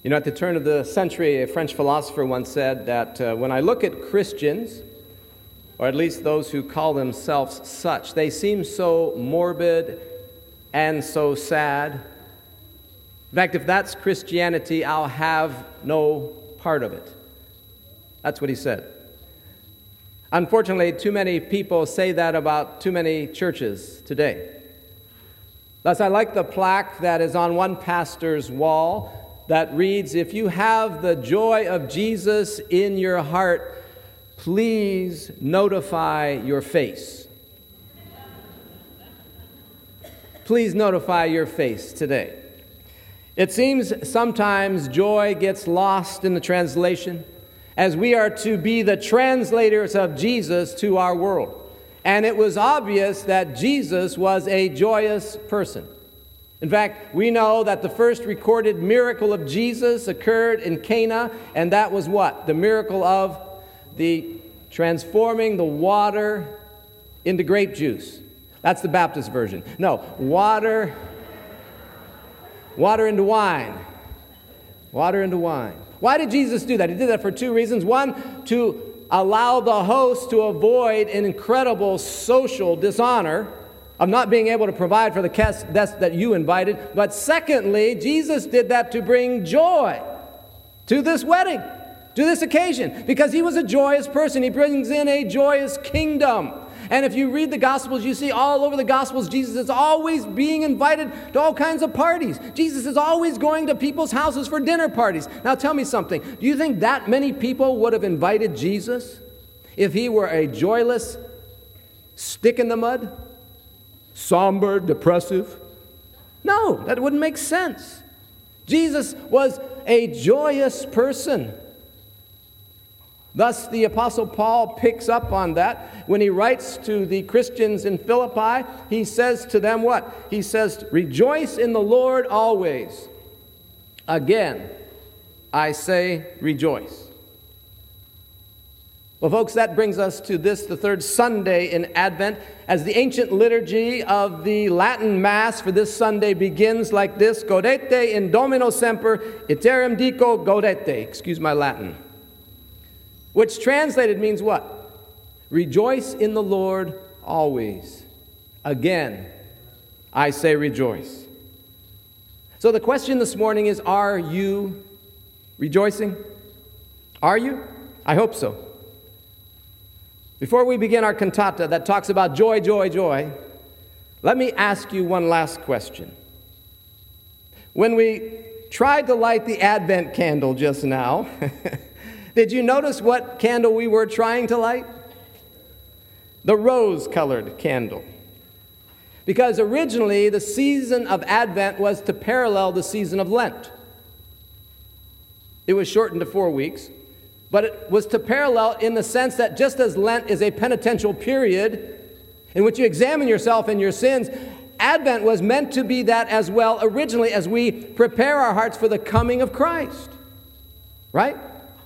You know, at the turn of the century, a French philosopher once said that when I look at Christians, or at least those who call themselves such, they seem so morbid and so sad. In fact, if that's Christianity, I'll have no part of it. That's what he said. Unfortunately, too many people say that about too many churches today. Thus, I like the plaque that is on one pastor's wall that reads, "If you have the joy of Jesus in your heart, please notify your face." Please notify your face today. It seems sometimes joy gets lost in the translation, as we are to be the translators of Jesus to our world. And it was obvious that Jesus was a joyous person. In fact, we know that the first recorded miracle of Jesus occurred in Cana, and that was what? The miracle of the transforming the water into grape juice. That's the Baptist version. No, water into wine. Water into wine. Why did Jesus do that? He did that for two reasons. One, to allow the host to avoid an incredible social dishonor of not being able to provide for the guests that you invited. But secondly, Jesus did that to bring joy to this wedding, to this occasion, because he was a joyous person. He brings in a joyous kingdom. And if you read the Gospels, you see all over the Gospels, Jesus is always being invited to all kinds of parties. Jesus is always going to people's houses for dinner parties. Now tell me something. Do you think that many people would have invited Jesus if he were a joyless stick in the mud? Somber, depressive? No, that wouldn't make sense. Jesus was a joyous person. Thus, the Apostle Paul picks up on that. When he writes to the Christians in Philippi, he says to them what? He says, "Rejoice in the Lord always. Again, I say rejoice." Well, folks, that brings us to this, the third Sunday in Advent, as the ancient liturgy of the Latin Mass for this Sunday begins like this: Gaudete in Domino semper, iterum dico gaudete. Excuse my Latin. Which translated means what? Rejoice in the Lord always. Again, I say rejoice. So the question this morning is, are you rejoicing? Are you? I hope so. Before we begin our cantata that talks about joy, joy, joy, let me ask you one last question. When we tried to light the Advent candle just now, did you notice what candle we were trying to light? The rose-colored candle. Because originally the season of Advent was to parallel the season of Lent. It was shortened to 4 weeks. But it was to parallel in the sense that just as Lent is a penitential period in which you examine yourself and your sins, Advent was meant to be that as well originally, as we prepare our hearts for the coming of Christ. Right?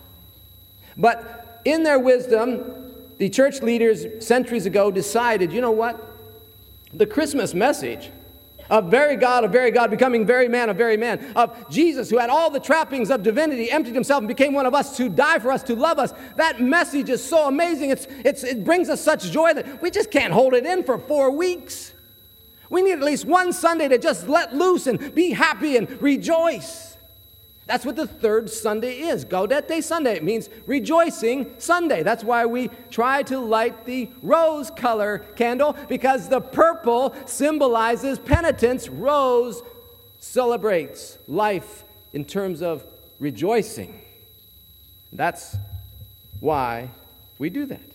But in their wisdom, the church leaders centuries ago decided, you know what? The Christmas message of very God, becoming very man, a very man, of Jesus, who had all the trappings of divinity, emptied himself and became one of us, to die for us, to love us. That message is so amazing. It brings us such joy that we just can't hold it in for 4 weeks. We need at least one Sunday to just let loose and be happy and rejoice. That's what the third Sunday is. Gaudete Sunday. It means rejoicing Sunday. That's why we try to light the rose color candle, because the purple symbolizes penitence. Rose celebrates life in terms of rejoicing. That's why we do that.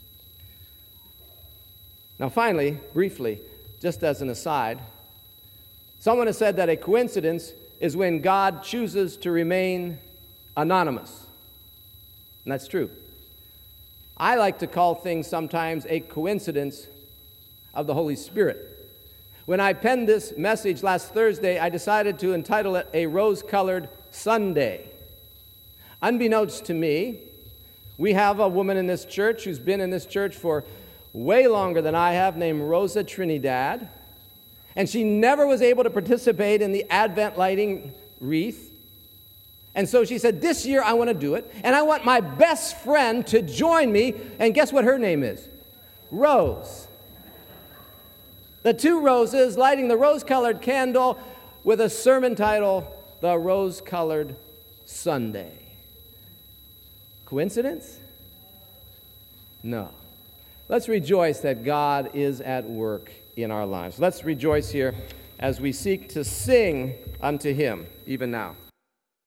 Now finally, briefly, just as an aside, someone has said that a coincidence is when God chooses to remain anonymous. And that's true. I like to call things sometimes a coincidence of the Holy Spirit. When I penned this message last Thursday, I decided to entitle it A Rose-Colored Sunday. Unbeknownst to me, we have a woman in this church who's been in this church for way longer than I have, named Rosa Trinidad. And she never was able to participate in the Advent lighting wreath. And so she said, this year I want to do it, and I want my best friend to join me. And guess what her name is? Rose. The two roses lighting the rose-colored candle with a sermon title, The Rose-Colored Sunday. Coincidence? No. Let's rejoice that God is at work in our lives. Let's rejoice here as we seek to sing unto Him even now.